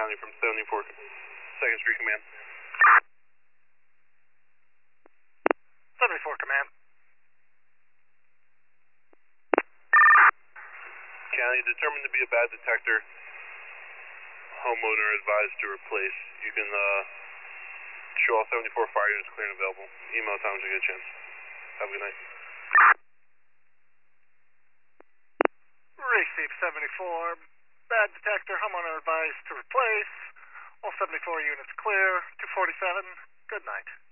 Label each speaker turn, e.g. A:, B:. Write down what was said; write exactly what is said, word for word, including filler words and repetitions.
A: County from seventy-four second Street Command.
B: seventy-four Command.
A: County, determined to be a bad detector. Homeowner advised to replace. You can uh, show all seventy-four fire units clear and available. Email time when you get a chance. Have a good night.
B: Receive seventy-four. Bad detector, homeowner advised to replace. All seventy-four units clear. two forty-seven. Good night.